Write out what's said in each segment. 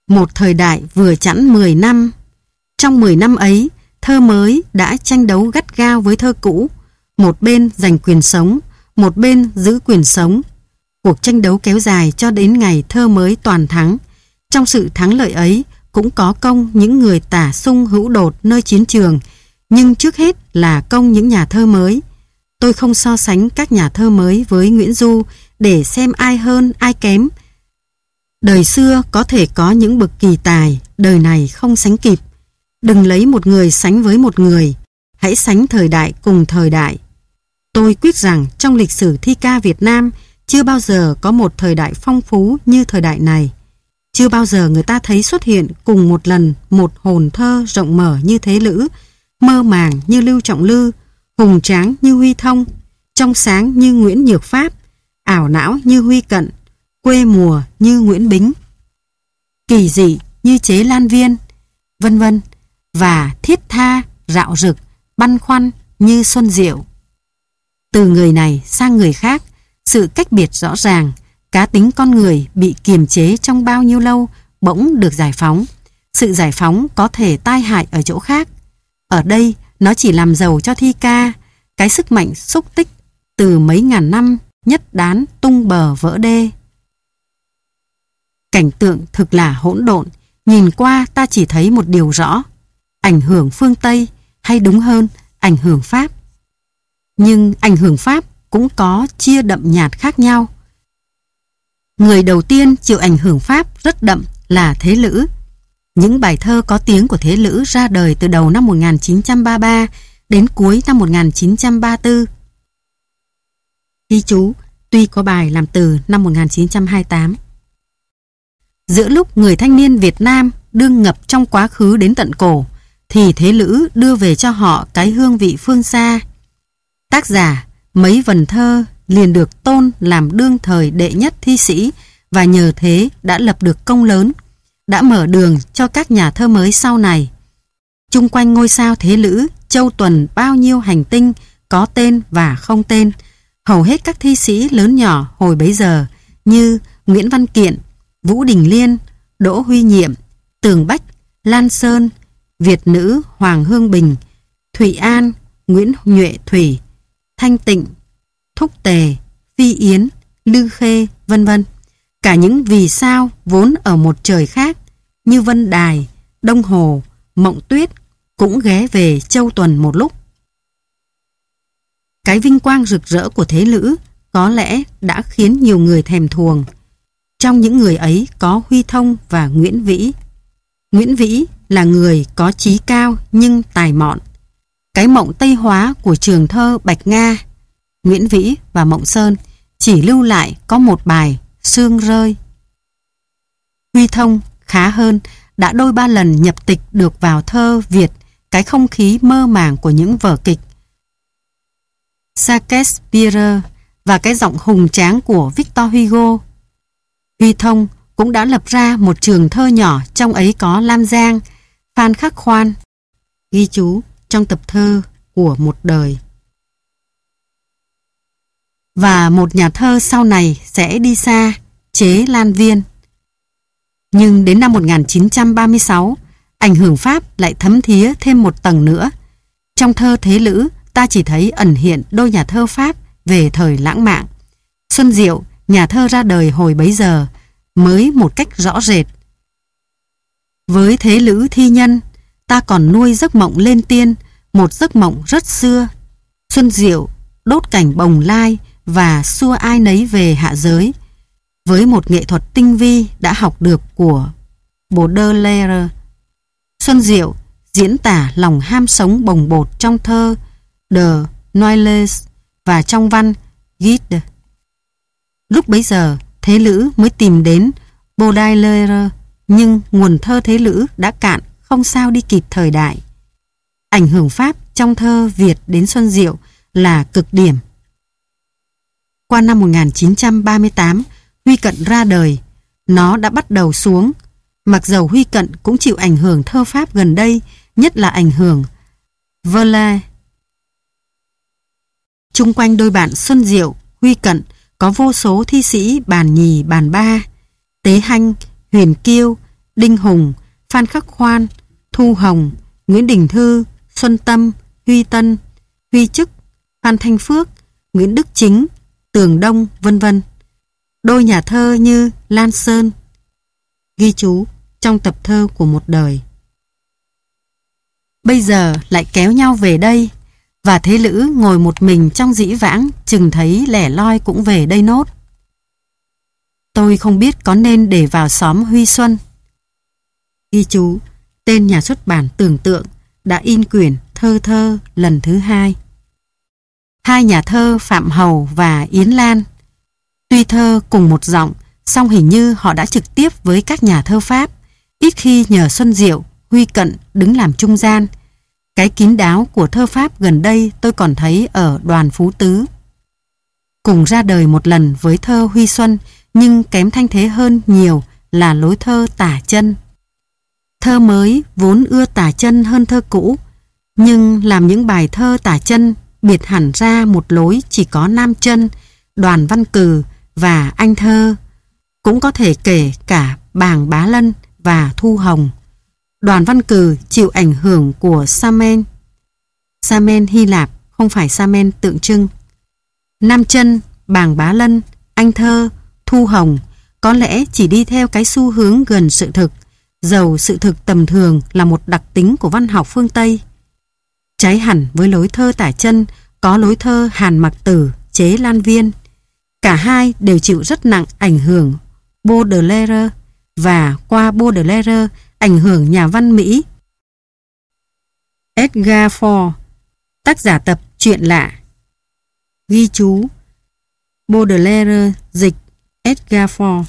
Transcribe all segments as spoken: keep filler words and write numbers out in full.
Một thời đại vừa chẵn mười năm. Trong mười năm ấy, thơ mới đã tranh đấu gắt gao với thơ cũ. Một bên giành quyền sống, một bên giữ quyền sống. Cuộc tranh đấu kéo dài cho đến ngày thơ mới toàn thắng. Trong sự thắng lợi ấy cũng có công những người tả sung hữu đột nơi chiến trường, nhưng trước hết là công những nhà thơ mới. Tôi không so sánh các nhà thơ mới với Nguyễn Du để xem ai hơn ai kém. Đời xưa có thể có những bậc kỳ tài, đời này không sánh kịp. Đừng lấy một người sánh với một người, hãy sánh thời đại cùng thời đại. Tôi quyết rằng trong lịch sử thi ca Việt Nam chưa bao giờ có một thời đại phong phú như thời đại này. Chưa bao giờ người ta thấy xuất hiện cùng một lần một hồn thơ rộng mở như Thế Lữ, mơ màng như Lưu Trọng Lư, hùng tráng như Huy Thông, trong sáng như Nguyễn Nhược Pháp, ảo não như Huy Cận, quê mùa như Nguyễn Bính, kỳ dị như Chế Lan Viên, vân vân, và thiết tha, rạo rực, băn khoăn như Xuân Diệu. Từ người này sang người khác, sự cách biệt rõ ràng, cá tính con người bị kiềm chế trong bao nhiêu lâu bỗng được giải phóng. Sự giải phóng có thể tai hại ở chỗ khác. Ở đây nó chỉ làm giàu cho thi ca, cái sức mạnh xúc tích từ mấy ngàn năm nhất đán tung bờ vỡ đê. Cảnh tượng thực là hỗn độn, nhìn qua ta chỉ thấy một điều rõ: ảnh hưởng phương Tây, hay đúng hơn, ảnh hưởng Pháp. Nhưng ảnh hưởng Pháp cũng có chia đậm nhạt khác nhau. Người đầu tiên chịu ảnh hưởng Pháp rất đậm là Thế Lữ. Những bài thơ có tiếng của Thế Lữ ra đời từ đầu năm một nghìn chín trăm ba mươi ba đến cuối năm một nghìn chín trăm ba mươi tư. Ghi chú, tuy có bài làm từ năm một nghìn chín trăm hai mươi tám. Giữa lúc người thanh niên Việt Nam đương ngập trong quá khứ đến tận cổ, thì Thế Lữ đưa về cho họ cái hương vị phương xa. Tác giả mấy vần thơ liền được tôn làm đương thời đệ nhất thi sĩ, và nhờ thế đã lập được công lớn, đã mở đường cho các nhà thơ mới sau này. Chung quanh ngôi sao Thế Lữ châu tuần bao nhiêu hành tinh có tên và không tên. Hầu hết các thi sĩ lớn nhỏ hồi bấy giờ như Nguyễn Văn Kiện, Vũ Đình Liên, Đỗ Huy Nhiệm, Tường Bách, Lan Sơn, Việt nữ Hoàng Hương Bình, Thụy An, Nguyễn Nhuệ Thủy, Thanh Tịnh, Thúc Tề, Phi Yến, Lư Khê, vân vân. Cả những vì sao vốn ở một trời khác như Vân Đài, Đông Hồ, Mộng Tuyết cũng ghé về châu tuần một lúc. Cái vinh quang rực rỡ của Thế Lữ có lẽ đã khiến nhiều người thèm thuồng. Trong những người ấy có Huy Thông và Nguyễn Vĩ. Nguyễn Vĩ là người có chí cao nhưng tài mọn, cái mộng Tây hóa của trường thơ Bạch Nga. Nguyễn Vĩ và Mộng Sơn chỉ lưu lại có một bài Sương Rơi. Huy Thông khá hơn, đã đôi ba lần nhập tịch được vào thơ Việt cái không khí mơ màng của những vở kịch Shakespeare và cái giọng hùng tráng của Victor Hugo. Huy Thông cũng đã lập ra một trường thơ nhỏ, trong ấy có Lam Giang, Phan Khắc Khoan. Ghi chú trong tập thơ của một đời. Và một nhà thơ sau này sẽ đi xa, Chế Lan Viên. Nhưng đến năm một nghìn chín trăm ba mươi sáu, ảnh hưởng Pháp lại thấm thía thêm một tầng nữa. Trong thơ Thế Lữ, ta chỉ thấy ẩn hiện đôi nhà thơ Pháp về thời lãng mạn. Xuân Diệu, nhà thơ ra đời hồi bấy giờ, mới một cách rõ rệt. Với Thế Lữ thi nhân, ta còn nuôi giấc mộng lên tiên, một giấc mộng rất xưa. Xuân Diệu đốt cảnh bồng lai và xua ai nấy về hạ giới, với một nghệ thuật tinh vi đã học được của Baudelaire. Xuân Diệu diễn tả lòng ham sống bồng bột trong thơ De Noailles và trong văn Guide. Lúc bấy giờ, Thế Lữ mới tìm đến Baudelaire, nhưng nguồn thơ Thế Lữ đã cạn, không sao đi kịp thời đại. Ảnh hưởng Pháp trong thơ Việt đến Xuân Diệu là cực điểm. Qua năm một nghìn chín trăm ba mươi tám, Huy Cận ra đời, nó đã bắt đầu xuống. Mặc dầu Huy Cận cũng chịu ảnh hưởng thơ Pháp gần đây, nhất là ảnh hưởng Verlaine. Chung quanh đôi bạn Xuân Diệu, Huy Cận có vô số thi sĩ bàn nhì bàn ba: Tế Hanh, Huyền Kiêu, Đinh Hùng, Phan Khắc Khoan, Thu Hồng, Nguyễn Đình Thư, Xuân Tâm, Huy Tân, Huy Chức, Phan Thanh Phước, Nguyễn Đức Chính, Tường Đông, vân vân. Đôi nhà thơ như Lan Sơn. Ghi chú trong tập thơ của một đời. Bây giờ lại kéo nhau về đây, và thế lữ ngồi một mình trong dĩ vãng, chừng thấy lẻ loi cũng về đây nốt. Tôi không biết có nên để vào xóm Huy Xuân. Ghi chú tên nhà xuất bản Tưởng Tượng đã in quyển Thơ Thơ lần thứ hai. Hai nhà thơ Phạm Hầu và Yến Lan. Tuy thơ cùng một giọng, song hình như họ đã trực tiếp với các nhà thơ Pháp, ít khi nhờ Xuân Diệu, Huy Cận đứng làm trung gian. Cái kín đáo của thơ Pháp gần đây tôi còn thấy ở Đoàn Phú Tứ. Cùng ra đời một lần với thơ Huy Xuân, nhưng kém thanh thế hơn nhiều là lối thơ tả chân. Thơ mới vốn ưa tả chân hơn thơ cũ, nhưng làm những bài thơ tả chân biệt hẳn ra một lối chỉ có Nam Chân, Đoàn Văn Cừ và Anh Thơ. Cũng có thể kể cả Bàng Bá Lân và Thu Hồng. Đoàn Văn Cừ chịu ảnh hưởng của Samen. Samen Hy Lạp, không phải Samen tượng trưng. Nam Chân, Bàng Bá Lân, Anh Thơ, Thu Hồng có lẽ chỉ đi theo cái xu hướng gần sự thực, dầu sự thực tầm thường là một đặc tính của văn học phương Tây. Trái hẳn với lối thơ tả chân có lối thơ Hàn Mặc Tử, Chế Lan Viên. Cả hai đều chịu rất nặng ảnh hưởng Baudelaire và qua Baudelaire ảnh hưởng nhà văn Mỹ Edgar Poe, tác giả tập Chuyện Lạ. Ghi chú Baudelaire dịch Edgar Poe.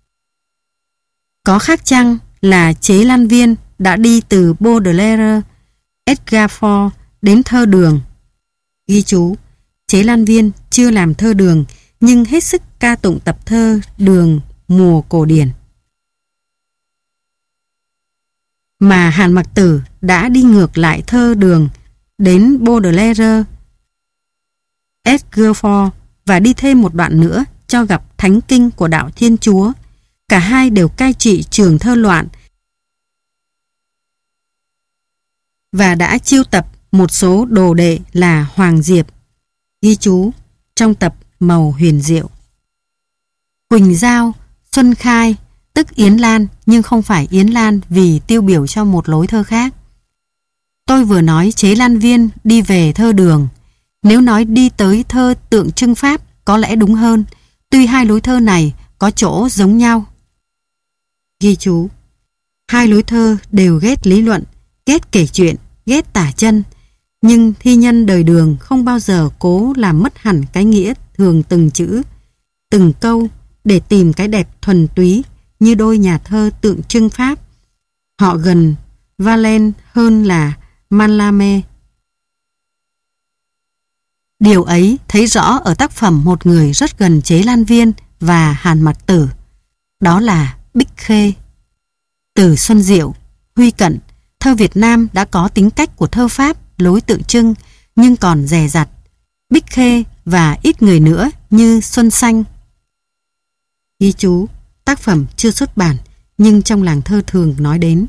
Có khác chăng là Chế Lan Viên đã đi từ Baudelaire, Edgar Poe đến thơ đường. Ghi chú Chế Lan Viên chưa làm thơ đường, nhưng hết sức ca tụng tập thơ Đường mùa cổ điển. Mà Hàn Mặc Tử đã đi ngược lại thơ đường đến Baudelaire, Edgar Poe và đi thêm một đoạn nữa cho gặp thánh kinh của đạo Thiên Chúa. Cả hai đều cai trị trường thơ loạn và đã chiêu tập một số đồ đệ là Hoàng Diệp. Ghi chú trong tập Màu Huyền Diệu. Quỳnh Giao, Xuân Khai, tức Yến Lan, nhưng không phải Yến Lan vì tiêu biểu cho một lối thơ khác. Tôi vừa nói Chế Lan Viên đi về thơ đường. Nếu nói đi tới thơ tượng trưng Pháp có lẽ đúng hơn, tuy hai lối thơ này có chỗ giống nhau. Ghi chú hai lối thơ đều ghét lý luận, ghét kể chuyện, ghét tả chân, nhưng thi nhân đời Đường không bao giờ cố làm mất hẳn cái nghĩa thường từng chữ, từng câu để tìm cái đẹp thuần túy như đôi nhà thơ tượng trưng Pháp. Họ gần Valen hơn là Mallarmé. Điều ấy thấy rõ ở tác phẩm một người rất gần Chế Lan Viên và Hàn Mặc Tử, đó là Bích Khê. Từ Xuân Diệu, Huy Cận, thơ Việt Nam đã có tính cách của thơ Pháp lối tượng trưng, nhưng còn dè dặt. Bích Khê và ít người nữa như Xuân Xanh. Ghi chú tác phẩm chưa xuất bản nhưng trong làng thơ thường nói đến.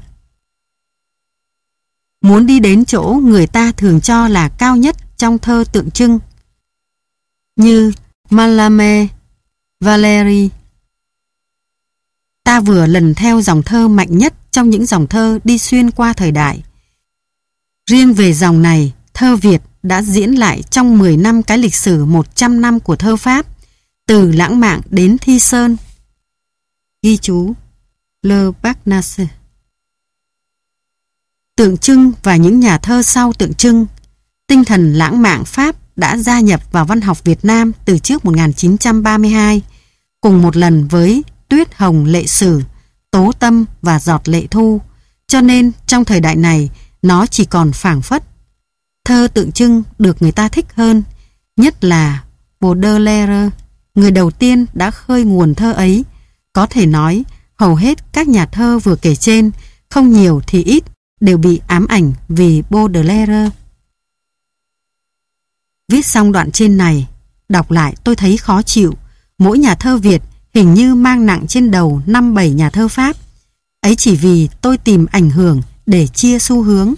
Muốn đi đến chỗ người ta thường cho là cao nhất trong thơ tượng trưng như Mallarmé, Valéry, ta vừa lần theo dòng thơ mạnh nhất trong những dòng thơ đi xuyên qua thời đại. Riêng về dòng này, thơ Việt đã diễn lại trong mười năm cái lịch sử một trăm năm của thơ Pháp, từ lãng mạn đến thi sơn. Ghi chú Le Bagnace. Tượng trưng và những nhà thơ sau tượng trưng, tinh thần lãng mạn Pháp đã gia nhập vào văn học Việt Nam từ trước một nghìn chín trăm ba mươi hai, cùng một lần với Tuyết Hồng Lệ Sử, Tố Tâm và Giọt Lệ Thu, cho nên trong thời đại này nó chỉ còn phảng phất. Thơ tượng trưng được người ta thích hơn, nhất là Baudelaire, người đầu tiên đã khơi nguồn thơ ấy. Có thể nói hầu hết các nhà thơ vừa kể trên, không nhiều thì ít, đều bị ám ảnh vì Baudelaire. Viết xong đoạn trên này, đọc lại tôi thấy khó chịu. Mỗi nhà thơ Việt hình như mang nặng trên đầu năm bảy nhà thơ Pháp. Ấy chỉ vì tôi tìm ảnh hưởng để chia xu hướng.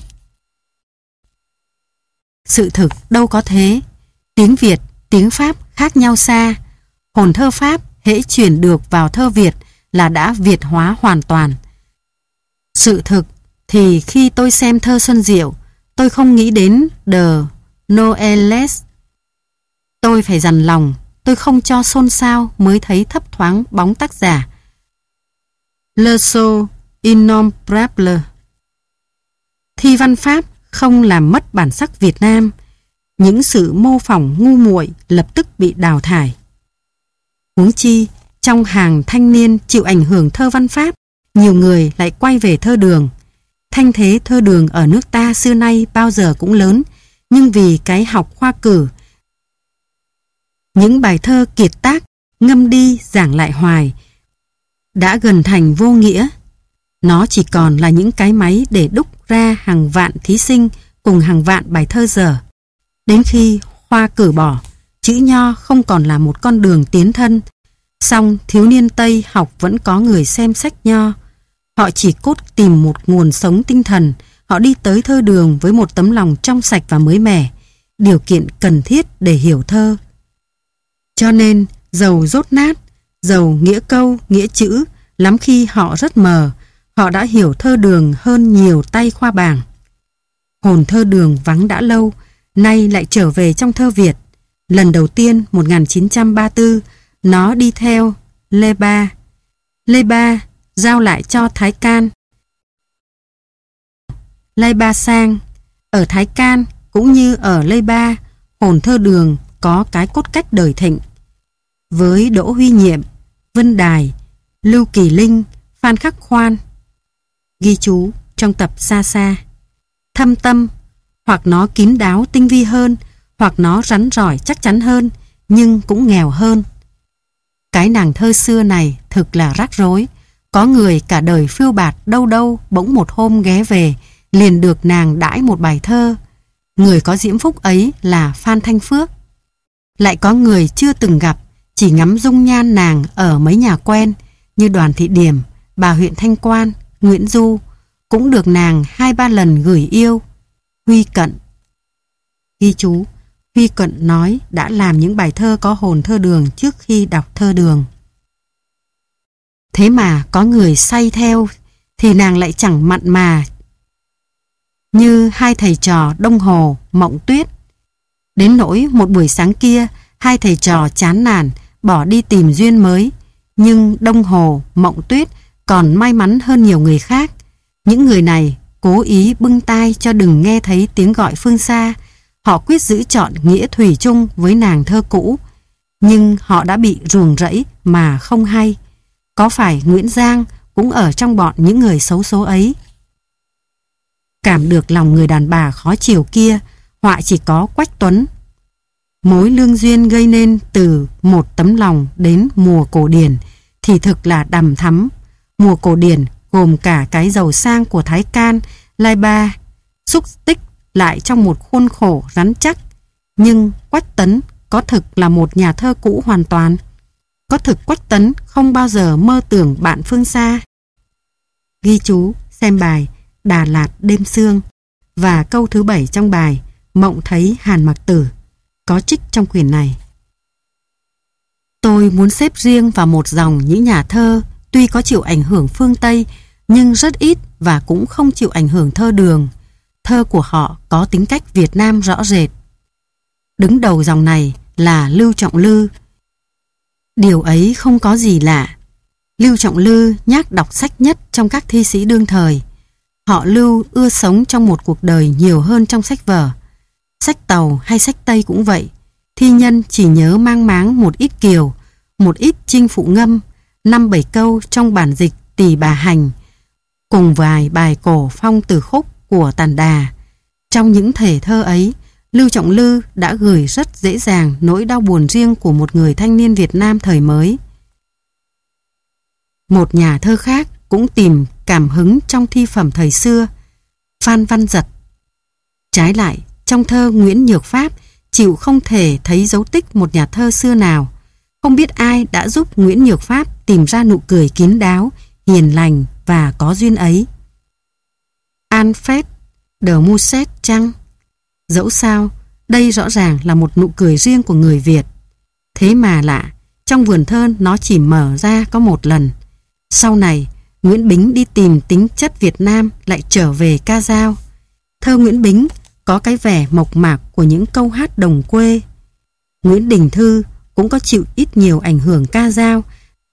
Sự thực đâu có thế. Tiếng Việt, tiếng Pháp khác nhau xa. Hồn thơ Pháp hễ chuyển được vào thơ Việt là đã Việt hóa hoàn toàn. Sự thực thì khi tôi xem thơ Xuân Diệu, tôi không nghĩ đến The Noëlles. Tôi phải dằn lòng, tôi không cho xôn xao mới thấy thấp thoáng bóng tác giả. Le Sceau Innombrable. Thi văn Pháp không làm mất bản sắc Việt Nam. Những sự mô phỏng ngu muội lập tức bị đào thải. Huống chi, trong hàng thanh niên chịu ảnh hưởng thơ văn Pháp, nhiều người lại quay về thơ Đường. Thanh thế thơ Đường ở nước ta xưa nay bao giờ cũng lớn, nhưng vì cái học khoa cử, những bài thơ kiệt tác, ngâm đi giảng lại hoài, đã gần thành vô nghĩa. Nó chỉ còn là những cái máy để đúc ra hàng vạn thí sinh cùng hàng vạn bài thơ dở. Đến khi khoa cử bỏ, chữ nho không còn là một con đường tiến thân. Song thiếu niên Tây học vẫn có người xem sách nho. Họ chỉ cốt tìm một nguồn sống tinh thần. Họ đi tới thơ Đường với một tấm lòng trong sạch và mới mẻ, điều kiện cần thiết để hiểu thơ. Cho nên, dầu dốt nát, dầu nghĩa câu, nghĩa chữ, lắm khi họ rất mờ, họ đã hiểu thơ Đường hơn nhiều tay khoa bảng. Hồn thơ Đường vắng đã lâu, nay lại trở về trong thơ Việt. Lần đầu tiên một nghìn chín trăm ba mươi tư, nó đi theo Lê Ba. Lê Ba giao lại cho Thái Can. Lê Ba sang. Ở Thái Can cũng như ở Lê Ba, hồn thơ Đường có cái cốt cách đời thịnh. Với Đỗ Huy Nhiệm, Vân Đài, Lưu Kỳ Linh, Phan Khắc Khoan. Ghi chú trong tập Xa Xa. Thâm tâm, hoặc nó kín đáo tinh vi hơn, hoặc nó rắn rỏi chắc chắn hơn, nhưng cũng nghèo hơn. Cái nàng thơ xưa này thực là rắc rối. Có người cả đời phiêu bạt đâu đâu, bỗng một hôm ghé về, liền được nàng đãi một bài thơ. Người có diễm phúc ấy là Phan Thanh Phước. Lại có người chưa từng gặp, chỉ ngắm dung nhan nàng ở mấy nhà quen, như Đoàn Thị Điểm, bà huyện Thanh Quan, Nguyễn Du, cũng được nàng hai ba lần gửi yêu. Huy Cận. Ghi chú, Huy Cận nói đã làm những bài thơ có hồn thơ Đường trước khi đọc thơ Đường. Thế mà có người say theo thì nàng lại chẳng mặn mà như hai thầy trò Đông Hồ, Mộng Tuyết. Đến nỗi một buổi sáng kia, hai thầy trò chán nản bỏ đi tìm duyên mới, nhưng Đông Hồ, Mộng Tuyết còn may mắn hơn nhiều người khác. Những người này cố ý bưng tai cho đừng nghe thấy tiếng gọi phương xa. Họ quyết giữ chọn nghĩa thủy chung với nàng thơ cũ, nhưng họ đã bị ruồng rẫy mà không hay. Có phải Nguyễn Giang cũng ở trong bọn những người xấu số ấy? Cảm được lòng người đàn bà khó chiều kia, họa chỉ có Quách Tuấn. Mối lương duyên gây nên từ một tấm lòng đến mùa cổ điển thì thực là đằm thắm. Mùa cổ điển gồm cả cái giàu sang của Thái Can, Lai Ba, xúc tích lại trong một khuôn khổ rắn chắc. Nhưng Quách Tấn có thực là một nhà thơ cũ hoàn toàn? Có thực Quách Tấn không bao giờ mơ tưởng bạn phương xa? Ghi chú xem bài Đà Lạt đêm sương và câu thứ bảy trong bài Mộng thấy Hàn Mặc Tử có trích trong quyển này. Tôi muốn xếp riêng vào một dòng những nhà thơ tuy có chịu ảnh hưởng phương Tây nhưng rất ít và cũng không chịu ảnh hưởng thơ Đường. Thơ của họ có tính cách Việt Nam rõ rệt. Đứng đầu dòng này là Lưu Trọng Lư. Điều ấy không có gì lạ. Lưu Trọng Lư nhác đọc sách nhất trong các thi sĩ đương thời. Họ Lưu ưa sống trong một cuộc đời nhiều hơn trong sách vở. Sách Tàu hay sách Tây cũng vậy. Thi nhân chỉ nhớ mang máng một ít kiều, một ít chinh phụ ngâm, năm bảy câu trong bản dịch Tỳ Bà Hành, cùng vài bài cổ phong từ khúc của Tản Đà. Trong những thể thơ ấy, Lưu Trọng Lư đã gửi rất dễ dàng nỗi đau buồn riêng của một người thanh niên Việt Nam thời mới. Một nhà thơ khác cũng tìm cảm hứng trong thi phẩm thời xưa, Phan Văn Dật. Trái lại, trong thơ Nguyễn Nhược Pháp chịu không thể thấy dấu tích một nhà thơ xưa nào. Không biết ai đã giúp Nguyễn Nhược Pháp tìm ra nụ cười kín đáo, hiền lành, và có duyên ấy. Alfred de Musset chăng? Dẫu sao, đây rõ ràng là một nụ cười riêng của người Việt. Thế mà lạ, trong vườn thơ nó chỉ mở ra có một lần. Sau này, Nguyễn Bính đi tìm tính chất Việt Nam lại trở về ca dao. Thơ Nguyễn Bính có cái vẻ mộc mạc của những câu hát đồng quê. Nguyễn Đình Thư cũng có chịu ít nhiều ảnh hưởng ca dao,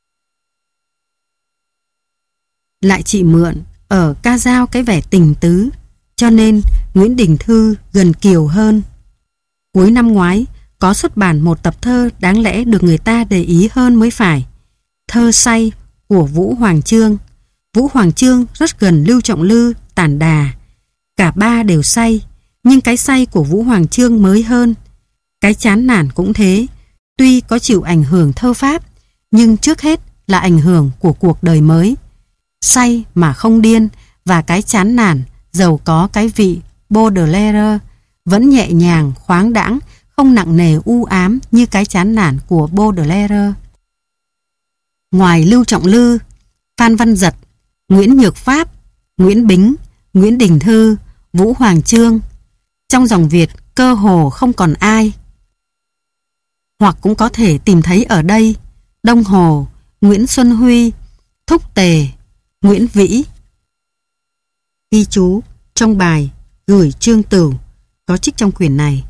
lại chỉ mượn ở ca dao cái vẻ tình tứ, cho nên Nguyễn Đình Thư gần kiều hơn. Cuối năm ngoái có xuất bản một tập thơ đáng lẽ được người ta để ý hơn mới phải. Thơ Say của Vũ Hoàng Chương. Vũ Hoàng Chương rất gần Lưu Trọng Lư, Tản Đà. Cả ba đều say, nhưng cái say của Vũ Hoàng Chương mới hơn. Cái chán nản cũng thế, tuy có chịu ảnh hưởng thơ Pháp, nhưng trước hết là ảnh hưởng của cuộc đời mới. Say mà không điên, và cái chán nản dầu có cái vị Baudelaire vẫn nhẹ nhàng, khoáng đãng, không nặng nề u ám như cái chán nản của Baudelaire. Ngoài Lưu Trọng Lư, Phan Văn Dật, Nguyễn Nhược Pháp, Nguyễn Bính, Nguyễn Đình Thư, Vũ Hoàng Chương, trong dòng Việt cơ hồ không còn ai. Hoặc cũng có thể tìm thấy ở đây Đông Hồ, Nguyễn Xuân Huy, Thúc Tề, Nguyễn Vĩ. Ghi chú trong bài Gửi Trương Tửu có trích trong quyển này.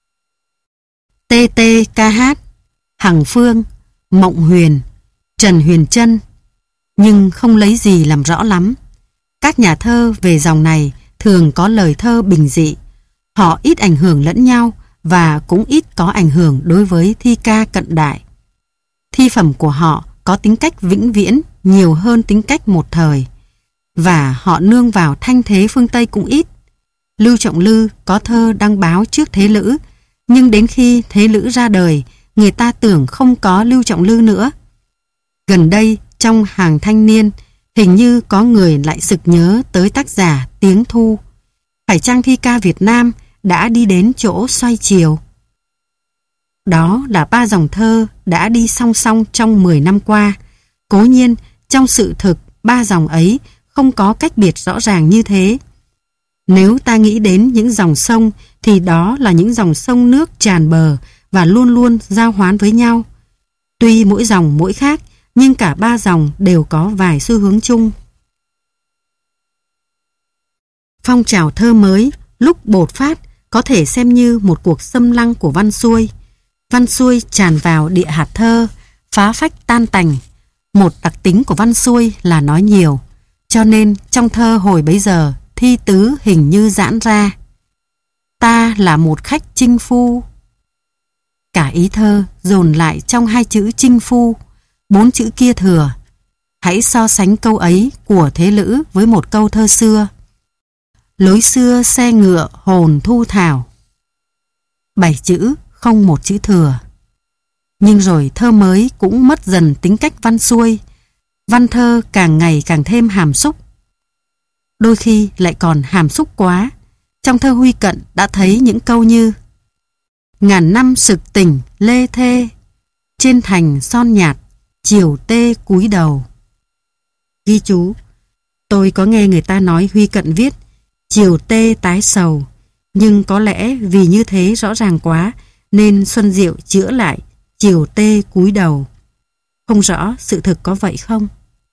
tê tê ca hát, Hằng Phương, Mộng Huyền, Trần Huyền Trân, nhưng không lấy gì làm rõ lắm. Các nhà thơ về dòng này thường có lời thơ bình dị. Họ ít ảnh hưởng lẫn nhau và cũng ít có ảnh hưởng đối với thi ca cận đại. Thi phẩm của họ có tính cách vĩnh viễn nhiều hơn tính cách một thời, và họ nương vào thanh thế phương Tây cũng ít. Lưu Trọng Lư có thơ đăng báo trước Thế Lữ, nhưng đến khi Thế Lữ ra đời, người ta tưởng không có Lưu Trọng Lư nữa. Gần đây, trong hàng thanh niên, hình như có người lại sực nhớ tới tác giả Tiếng Thu. Phải chăng thi ca Việt Nam đã đi đến chỗ xoay chiều? Đó là ba dòng thơ đã đi song song trong mười năm qua. Cố nhiên, trong sự thực, ba dòng ấy không có cách biệt rõ ràng như thế. Nếu ta nghĩ đến những dòng sông, thì đó là những dòng sông nước tràn bờ và luôn luôn giao hoán với nhau. Tuy mỗi dòng mỗi khác, nhưng cả ba dòng đều có vài xu hướng chung. Phong trào thơ mới lúc bột phát có thể xem như một cuộc xâm lăng của văn xuôi. Văn xuôi tràn vào địa hạt thơ, phá phách tan tành. Một đặc tính của văn xuôi là nói nhiều, cho nên trong thơ hồi bấy giờ thi tứ hình như giãn ra. Ta là một khách chinh phu. Cả ý thơ dồn lại trong hai chữ chinh phu, bốn chữ kia thừa. Hãy so sánh câu ấy của Thế Lữ với một câu thơ xưa. Lối xưa xe ngựa hồn thu thảo. Bảy chữ, không một chữ thừa. Nhưng rồi thơ mới cũng mất dần tính cách văn xuôi. Văn thơ càng ngày càng thêm hàm xúc. Đôi khi lại còn hàm xúc quá. Trong thơ Huy Cận đã thấy những câu như: ngàn năm sực tỉnh lê thê, trên thành son nhạt, chiều tê cúi đầu. Ghi chú: tôi có nghe người ta nói Huy Cận viết chiều tê tái sầu, nhưng có lẽ vì như thế rõ ràng quá nên Xuân Diệu chữa lại chiều tê cúi đầu. Không rõ sự thực có vậy không?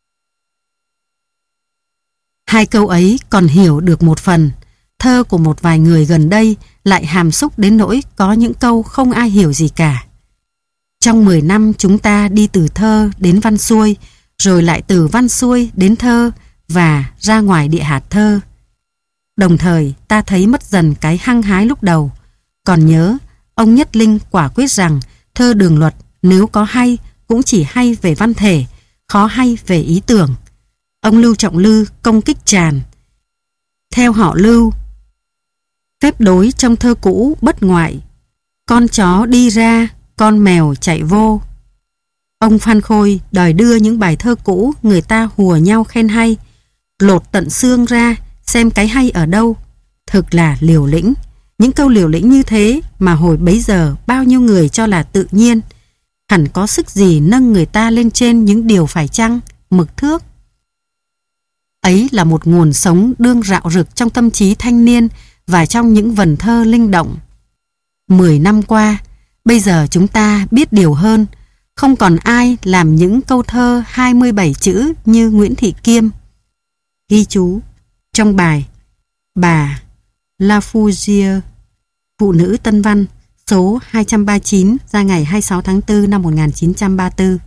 Hai câu ấy còn hiểu được một phần. Thơ của một vài người gần đây lại hàm xúc đến nỗi có những câu không ai hiểu gì cả. Trong mười năm chúng ta đi từ thơ đến văn xuôi, rồi lại từ văn xuôi đến thơ và ra ngoài địa hạt thơ. Đồng thời ta thấy mất dần cái hăng hái lúc đầu. Còn nhớ, ông Nhất Linh quả quyết rằng thơ Đường Luật nếu có hay cũng chỉ hay về văn thể, khó hay về ý tưởng. Ông Lưu Trọng Lư công kích tràn. Theo họ Lưu, phép đối trong thơ cũ bất ngoại. Con chó đi ra, con mèo chạy vô. Ông Phan Khôi đòi đưa những bài thơ cũ người ta hùa nhau khen hay, lột tận xương ra xem cái hay ở đâu. Thực là liều lĩnh. Những câu liều lĩnh như thế mà hồi bấy giờ bao nhiêu người cho là tự nhiên, hẳn có sức gì nâng người ta lên trên những điều phải chăng, mực thước. Ấy là một nguồn sống đương rạo rực trong tâm trí thanh niên và trong những vần thơ linh động. Mười năm qua, bây giờ chúng ta biết điều hơn, không còn ai làm những câu thơ hai mươi bảy chữ như Nguyễn Thị Kiêm. Ghi chú trong bài Bà Lafousier, Phụ nữ Tân Văn, số hai trăm ba mươi chín ra ngày hai mươi sáu tháng tư năm một nghìn chín trăm ba mươi tư.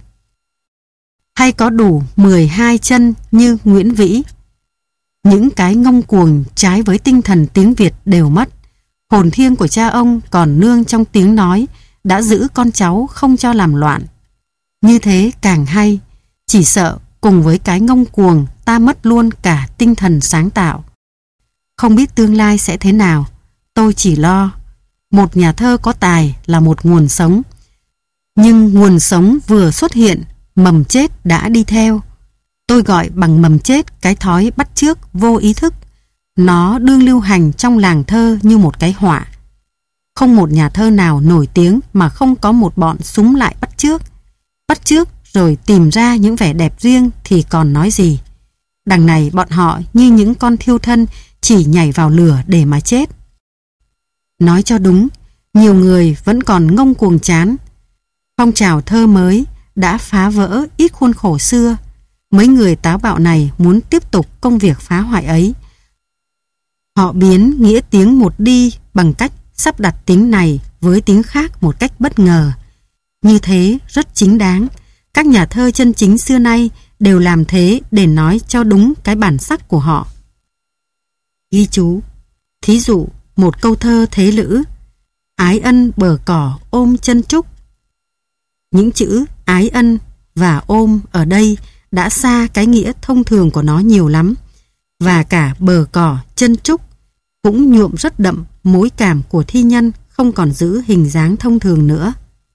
Hay có đủ mười hai chân như Nguyễn Vĩ. Những cái ngông cuồng trái với tinh thần tiếng Việt đều mất. Hồn thiêng của cha ông còn nương trong tiếng nói, đã giữ con cháu không cho làm loạn. Như thế càng hay, chỉ sợ cùng với cái ngông cuồng ta mất luôn cả tinh thần sáng tạo. Không biết tương lai sẽ thế nào, tôi chỉ lo. Một nhà thơ có tài là một nguồn sống. Nhưng nguồn sống vừa xuất hiện, mầm chết đã đi theo. Tôi gọi bằng mầm chết cái thói bắt chước vô ý thức. Nó đương lưu hành trong làng thơ như một cái họa. Không một nhà thơ nào nổi tiếng mà không có một bọn súng lại bắt chước. Bắt chước rồi tìm ra những vẻ đẹp riêng thì còn nói gì. Đằng này bọn họ như những con thiêu thân chỉ nhảy vào lửa để mà chết. Nói cho đúng, nhiều người vẫn còn ngông cuồng chán. Phong trào thơ mới đã phá vỡ ít khuôn khổ xưa. Mấy người táo bạo này muốn tiếp tục công việc phá hoại ấy. Họ biến nghĩa tiếng một đi bằng cách sắp đặt tiếng này với tiếng khác một cách bất ngờ. Như thế rất chính đáng. Các nhà thơ chân chính xưa nay đều làm thế để nói cho đúng cái bản sắc của họ. Ghi chú, thí dụ một câu thơ Thế Lữ: Ái ân bờ cỏ ôm chân trúc. Những chữ ái ân và ôm ở đây đã xa cái nghĩa thông thường của nó nhiều lắm. Và cả bờ cỏ chân trúc cũng nhuộm rất đậm mối cảm của thi nhân, không còn giữ hình dáng thông thường nữa.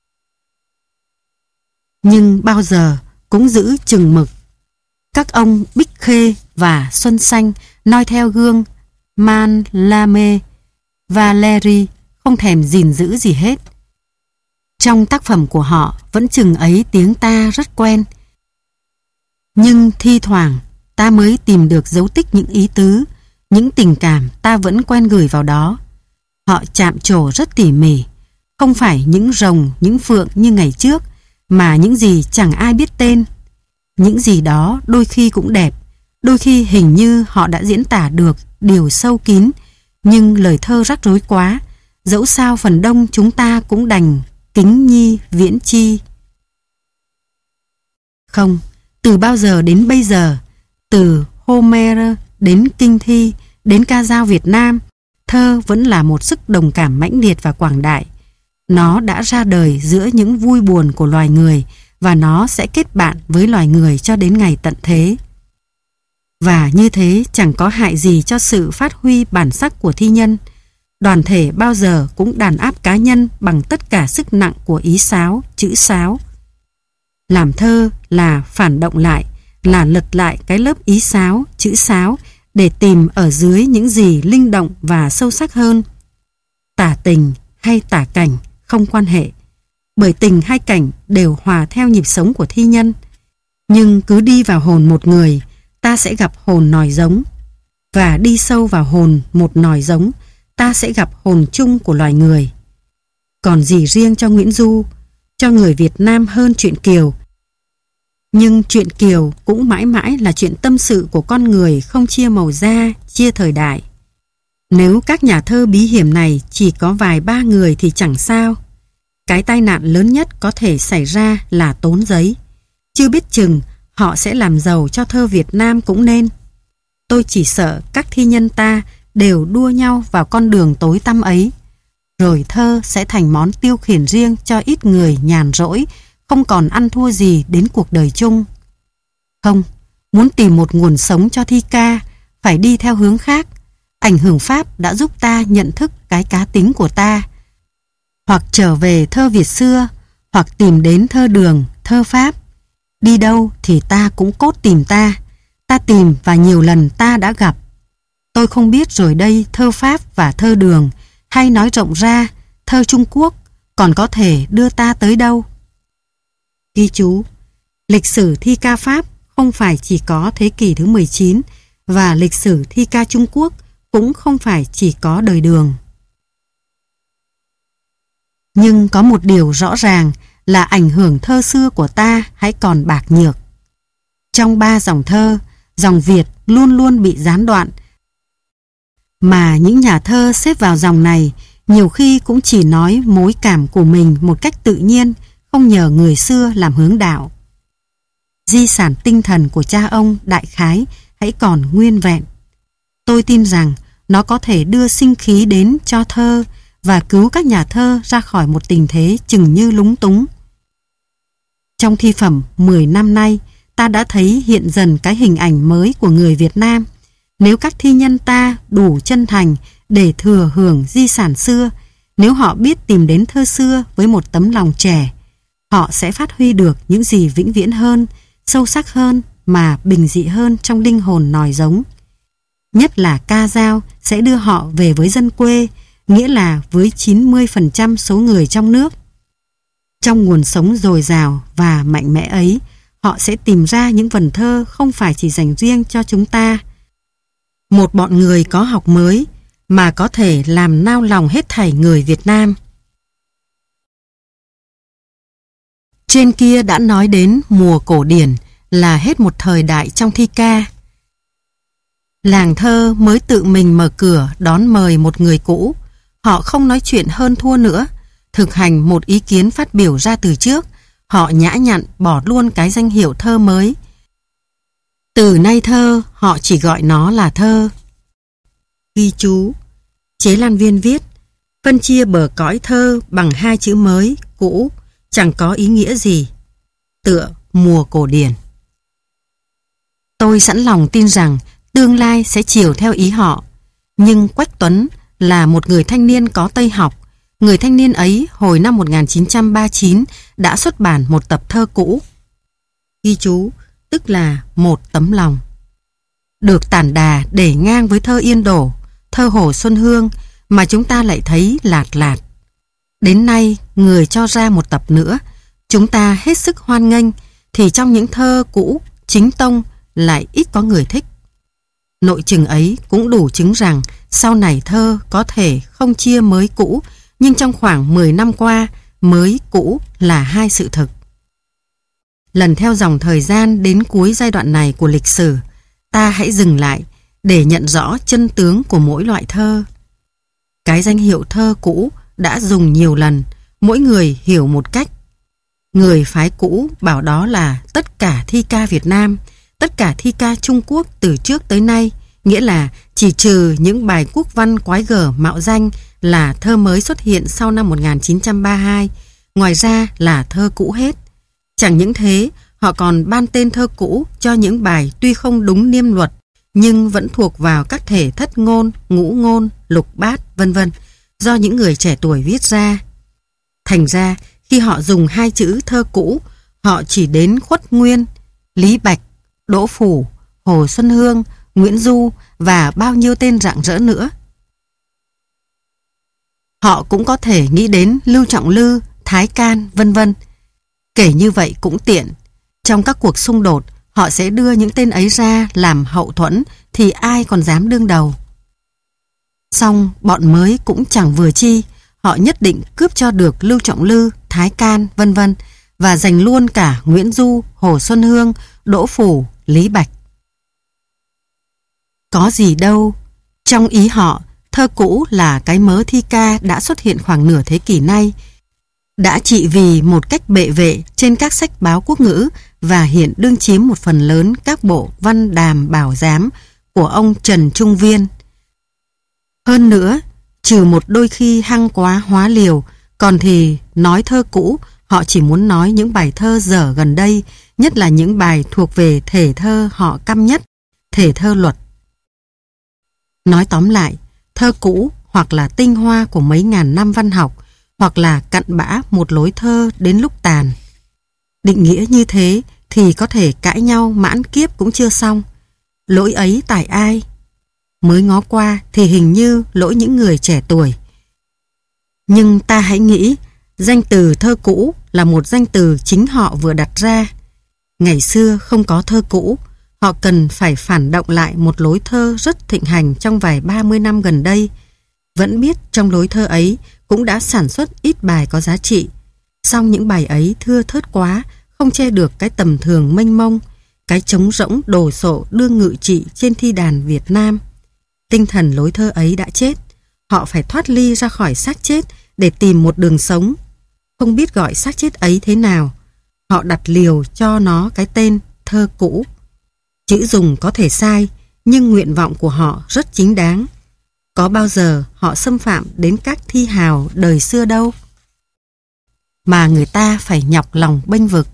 Nhưng bao giờ cũng giữ chừng mực. Các ông Bích Khê và Xuân Xanh noi theo gương Mallarmé, Valéry không thèm gìn giữ gì hết. Trong tác phẩm của họ vẫn chừng ấy tiếng ta rất quen. Nhưng thi thoảng ta mới tìm được dấu tích những ý tứ, những tình cảm ta vẫn quen gửi vào đó. Họ chạm trổ rất tỉ mỉ, không phải những rồng, những phượng như ngày trước, mà những gì chẳng ai biết tên. Những gì đó đôi khi cũng đẹp, đôi khi hình như họ đã diễn tả được điều sâu kín, nhưng lời thơ rắc rối quá, dẫu sao phần đông chúng ta cũng đành kính nhi viễn chi. Không, từ bao giờ đến bây giờ, từ Homer đến Kinh Thi, đến ca dao Việt Nam, thơ vẫn là một sức đồng cảm mãnh liệt và quảng đại. Nó đã ra đời giữa những vui buồn của loài người và nó sẽ kết bạn với loài người cho đến ngày tận thế. Và như thế chẳng có hại gì cho sự phát huy bản sắc của thi nhân. Đoàn thể bao giờ cũng đàn áp cá nhân bằng tất cả sức nặng của ý sáo, chữ sáo. Làm thơ là phản động lại, là lật lại cái lớp ý sáo, chữ sáo để tìm ở dưới những gì linh động và sâu sắc hơn. Tả tình hay tả cảnh không quan hệ, bởi tình hay cảnh đều hòa theo nhịp sống của thi nhân. Nhưng cứ đi vào hồn một người, ta sẽ gặp hồn nòi giống, và đi sâu vào hồn một nòi giống, ta sẽ gặp hồn chung của loài người. Còn gì riêng cho Nguyễn Du, cho người Việt Nam hơn chuyện Kiều. Nhưng chuyện Kiều cũng mãi mãi là chuyện tâm sự của con người, không chia màu da, chia thời đại. Nếu các nhà thơ bí hiểm này chỉ có vài ba người thì chẳng sao. Cái tai nạn lớn nhất có thể xảy ra là tốn giấy. Chưa biết chừng họ sẽ làm giàu cho thơ Việt Nam cũng nên. Tôi chỉ sợ các thi nhân ta đều đua nhau vào con đường tối tăm ấy. Rồi thơ sẽ thành món tiêu khiển riêng cho ít người nhàn rỗi, không còn ăn thua gì đến cuộc đời chung. Không, muốn tìm một nguồn sống cho thi ca, phải đi theo hướng khác. Ảnh hưởng Pháp đã giúp ta nhận thức cái cá tính của ta. Hoặc trở về thơ Việt xưa, hoặc tìm đến thơ Đường, thơ Pháp. Đi đâu thì ta cũng cốt tìm ta. Ta tìm và nhiều lần ta đã gặp. Tôi không biết rồi đây thơ Pháp và thơ Đường, hay nói rộng ra, thơ Trung Quốc còn có thể đưa ta tới đâu. Ghi chú, lịch sử thi ca Pháp không phải chỉ có thế kỷ thứ mười chín, và lịch sử thi ca Trung Quốc cũng không phải chỉ có đời Đường. Nhưng có một điều rõ ràng là ảnh hưởng thơ xưa của ta hãy còn bạc nhược. Trong ba dòng thơ, dòng Việt luôn luôn bị gián đoạn, mà những nhà thơ xếp vào dòng này nhiều khi cũng chỉ nói mối cảm của mình một cách tự nhiên, không nhờ người xưa làm hướng đạo. Di sản tinh thần của cha ông đại khái hãy còn nguyên vẹn. Tôi tin rằng nó có thể đưa sinh khí đến cho thơ và cứu các nhà thơ ra khỏi một tình thế chừng như lúng túng. Trong thi phẩm mười năm nay, ta đã thấy hiện dần cái hình ảnh mới của người Việt Nam. Nếu các thi nhân ta đủ chân thành để thừa hưởng di sản xưa, nếu họ biết tìm đến thơ xưa với một tấm lòng trẻ, họ sẽ phát huy được những gì vĩnh viễn hơn, sâu sắc hơn mà bình dị hơn trong linh hồn nòi giống. Nhất là ca dao sẽ đưa họ về với dân quê, nghĩa là với chín mươi phần trăm số người trong nước. Trong nguồn sống dồi dào và mạnh mẽ ấy, họ sẽ tìm ra những vần thơ không phải chỉ dành riêng cho chúng ta. Một bọn người có học mới mà có thể làm nao lòng hết thảy người Việt Nam. Trên kia đã nói đến mùa cổ điển là hết một thời đại trong thi ca. Làng thơ mới tự mình mở cửa đón mời một người cũ. Họ không nói chuyện hơn thua nữa, thực hành một ý kiến phát biểu ra từ trước. Họ nhã nhặn bỏ luôn cái danh hiệu thơ mới. Từ nay thơ, họ chỉ gọi nó là thơ. Ghi chú: Chế Lan Viên viết, phân chia bờ cõi thơ bằng hai chữ mới, cũ, chẳng có ý nghĩa gì. Tựa mùa cổ điển. Tôi sẵn lòng tin rằng tương lai sẽ chiều theo ý họ. Nhưng Quách Tuấn là một người thanh niên có Tây học. Người thanh niên ấy hồi năm một nghìn chín trăm ba mươi chín đã xuất bản một tập thơ cũ. Ghi chú, tức là một tấm lòng. Được tản đà để ngang với thơ Yên Đổ, thơ Hồ Xuân Hương mà chúng ta lại thấy lạt lạt. Đến nay, người cho ra một tập nữa, chúng ta hết sức hoan nghênh, thì trong những thơ cũ, chính tông lại ít có người thích. Nội chừng ấy cũng đủ chứng rằng sau này thơ có thể không chia mới cũ, nhưng trong khoảng mười năm qua, mới cũ là hai sự thực. Lần theo dòng thời gian đến cuối giai đoạn này của lịch sử, ta hãy dừng lại để nhận rõ chân tướng của mỗi loại thơ. Cái danh hiệu thơ cũ đã dùng nhiều lần, mỗi người hiểu một cách. Người phái cũ bảo đó là tất cả thi ca Việt Nam, tất cả thi ca Trung Quốc từ trước tới nay, nghĩa là chỉ trừ những bài quốc văn quái gở mạo danh là thơ mới xuất hiện sau năm một nghìn chín trăm ba mươi hai, ngoài ra là thơ cũ hết. Chẳng những thế, họ còn ban tên thơ cũ cho những bài tuy không đúng niêm luật, nhưng vẫn thuộc vào các thể thất ngôn, ngũ ngôn, lục bát, vân vân, do những người trẻ tuổi viết ra. Thành ra, khi họ dùng hai chữ thơ cũ, họ chỉ đến Khuất Nguyên, Lý Bạch, Đỗ Phủ, Hồ Xuân Hương, Nguyễn Du và bao nhiêu tên rạng rỡ nữa. Họ cũng có thể nghĩ đến Lưu Trọng Lư, Thái Can, vân vân. Kể như vậy cũng tiện. Trong các cuộc xung đột, họ sẽ đưa những tên ấy ra làm hậu thuẫn thì ai còn dám đương đầu. Song bọn mới cũng chẳng vừa chi, họ nhất định cướp cho được Lưu Trọng Lư, Thái Can, vân vân và giành luôn cả Nguyễn Du, Hồ Xuân Hương, Đỗ Phủ, Lý Bạch. Có gì đâu, trong ý họ, thơ cũ là cái mớ thi ca đã xuất hiện khoảng nửa thế kỷ nay, đã trị vì một cách bệ vệ trên các sách báo quốc ngữ và hiện đương chiếm một phần lớn các bộ văn đàm bảo giám của ông Trần Trung Viên. Hơn nữa, trừ một đôi khi hăng quá hóa liều, còn thì nói thơ cũ, họ chỉ muốn nói những bài thơ dở gần đây, nhất là những bài thuộc về thể thơ họ căm nhất, thể thơ luật. Nói tóm lại, thơ cũ hoặc là tinh hoa của mấy ngàn năm văn học, hoặc là cặn bã một lối thơ đến lúc tàn. Định nghĩa như thế thì có thể cãi nhau mãn kiếp cũng chưa xong. Lỗi ấy tại ai? Mới ngó qua thì hình như lỗi những người trẻ tuổi. Nhưng ta hãy nghĩ, danh từ thơ cũ là một danh từ chính họ vừa đặt ra. Ngày xưa không có thơ cũ, họ họ cần phải phản động lại một lối thơ rất thịnh hành trong vài ba mươi năm gần đây. Vẫn biết trong lối thơ ấy cũng đã sản xuất ít bài có giá trị. Song những bài ấy thưa thớt quá, không che được cái tầm thường mênh mông, cái trống rỗng đồ sộ đương ngự trị trên thi đàn Việt Nam. Tinh thần lối thơ ấy đã chết. Họ phải thoát ly ra khỏi xác chết để tìm một đường sống. Không biết gọi xác chết ấy thế nào, họ đặt liều cho nó cái tên thơ cũ. Chữ dùng có thể sai, nhưng nguyện vọng của họ rất chính đáng. Có bao giờ họ xâm phạm đến các thi hào đời xưa đâu, mà người ta phải nhọc lòng bênh vực.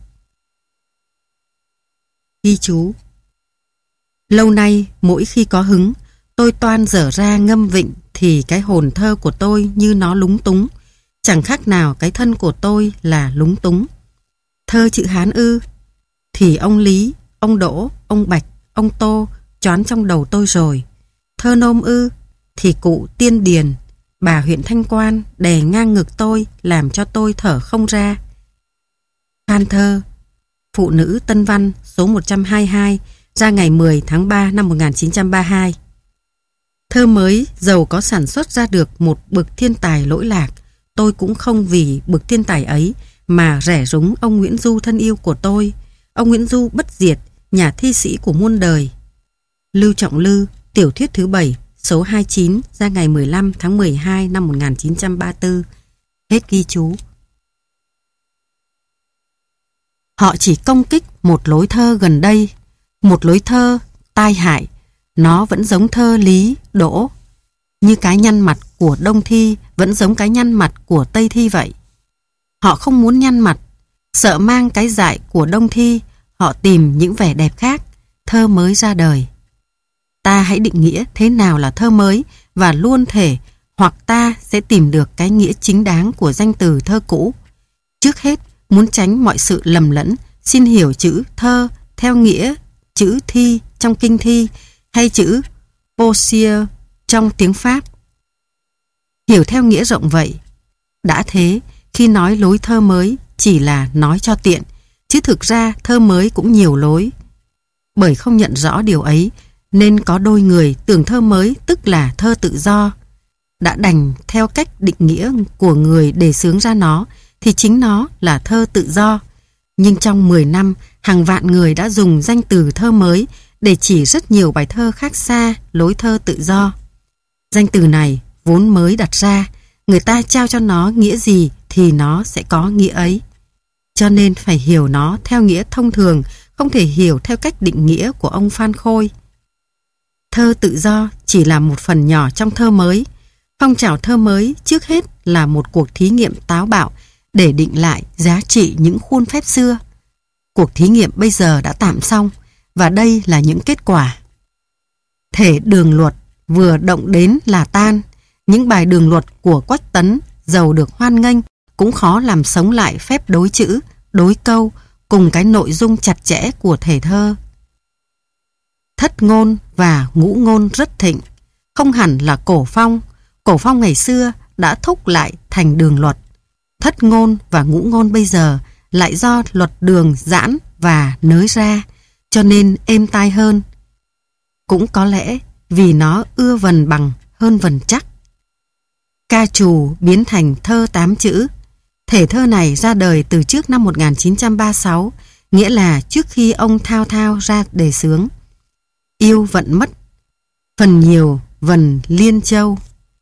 Ghi chú: lâu nay mỗi khi có hứng, tôi toan dở ra ngâm vịnh thì cái hồn thơ của tôi như nó lúng túng, chẳng khác nào cái thân của tôi là lúng túng. Thơ chữ Hán ư? Thì ông Lý, ông Đỗ, ông Bạch, ông Tô choán trong đầu tôi rồi. Thơ nôm ư? Thì cụ Tiên Điền, bà huyện Thanh Quan đè ngang ngực tôi, làm cho tôi thở không ra. Phan Thơ, Phụ nữ Tân Văn số một trăm hai mươi hai, ra ngày mười tháng ba năm một nghìn chín trăm ba mươi hai. Thơ mới dầu có sản xuất ra được một bậc thiên tài lỗi lạc, tôi cũng không vì bậc thiên tài ấy mà rẻ rúng ông Nguyễn Du thân yêu của tôi. Ông Nguyễn Du bất diệt, nhà thi sĩ của muôn đời. Lưu Trọng Lư, tiểu thuyết thứ bảy, số hai mươi chín, ra ngày mười lăm tháng mười hai năm một nghìn chín trăm ba mươi tư. Hết ghi chú. Họ chỉ công kích một lối thơ gần đây, một lối thơ tai hại. Nó vẫn giống thơ Lý, Đỗ, như cái nhăn mặt của Đông Thi vẫn giống cái nhăn mặt của Tây Thi vậy. Họ không muốn nhăn mặt, sợ mang cái dại của Đông Thi, họ tìm những vẻ đẹp khác. Thơ mới ra đời. Ta hãy định nghĩa thế nào là thơ mới, và luôn thể hoặc ta sẽ tìm được cái nghĩa chính đáng của danh từ thơ cũ. Trước hết, muốn tránh mọi sự lầm lẫn, xin hiểu chữ thơ theo nghĩa chữ thi trong kinh thi hay chữ poésie trong tiếng Pháp. Hiểu theo nghĩa rộng vậy. Đã thế, khi nói lối thơ mới chỉ là nói cho tiện, chứ thực ra thơ mới cũng nhiều lối. Bởi không nhận rõ điều ấy, nên có đôi người tưởng thơ mới tức là thơ tự do. Đã đành theo cách định nghĩa của người đề xướng ra nó, thì chính nó là thơ tự do. Nhưng trong mười năm, hàng vạn người đã dùng danh từ thơ mới để chỉ rất nhiều bài thơ khác xa lối thơ tự do. Danh từ này vốn mới đặt ra, người ta trao cho nó nghĩa gì thì nó sẽ có nghĩa ấy. Cho nên phải hiểu nó theo nghĩa thông thường, không thể hiểu theo cách định nghĩa của ông Phan Khôi. Thơ tự do chỉ là một phần nhỏ trong thơ mới. Phong trào thơ mới trước hết là một cuộc thí nghiệm táo bạo để định lại giá trị những khuôn phép xưa. Cuộc thí nghiệm bây giờ đã tạm xong, và đây là những kết quả. Thể đường luật vừa động đến là tan. Những bài đường luật của Quách Tấn dầu được hoan nghênh cũng khó làm sống lại phép đối chữ, đối câu cùng cái nội dung chặt chẽ của thể thơ. Thất ngôn và ngũ ngôn rất thịnh, không hẳn là cổ phong. Cổ phong ngày xưa đã thúc lại thành đường luật. Thất ngôn và ngũ ngôn bây giờ lại do luật đường giãn và nới ra, cho nên êm tai hơn. Cũng có lẽ vì nó ưa vần bằng hơn vần chắc. Ca trù biến thành thơ tám chữ. Thể thơ này ra đời từ trước năm một nghìn chín trăm ba mươi sáu, nghĩa là trước khi ông Thao Thao ra đề xướng. Yêu vận mất, phần nhiều vần liên châu.